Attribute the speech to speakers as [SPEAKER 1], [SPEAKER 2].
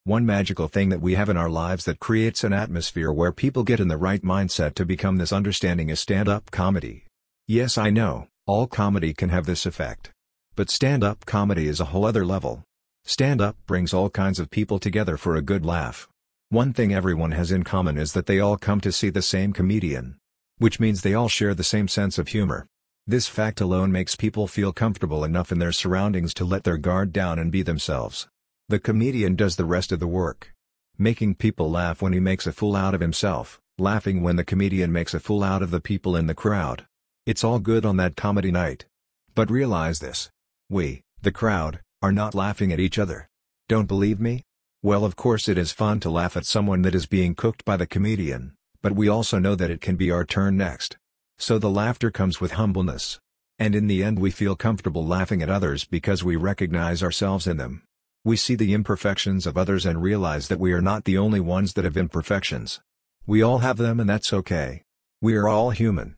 [SPEAKER 1] One magical thing that we have in our lives that creates an atmosphere where people get in the right mindset to become this understanding is stand-up comedy. Yes, I know, all comedy can have this effect. But stand-up comedy is a whole other level. Stand-up brings all kinds of people together for a good laugh. One thing everyone has in common is that they all come to see the same comedian. Which means they all share the same sense of humor. This fact alone makes people feel comfortable enough in their surroundings to let their guard down and be themselves. The comedian does the rest of the work. Making people laugh when he makes a fool out of himself, laughing when the comedian makes a fool out of the people in the crowd. It's all good on that comedy night. But realize this. We, the crowd, are not laughing at each other. Don't believe me? Well, of course it is fun to laugh at someone that is being cooked by the comedian, but we also know that it can be our turn next. So the laughter comes with humbleness. And in the end we feel comfortable laughing at others because we recognize ourselves in them. We see the imperfections of others and realize that we are not the only ones that have imperfections. We all have them and that's okay. We are all human.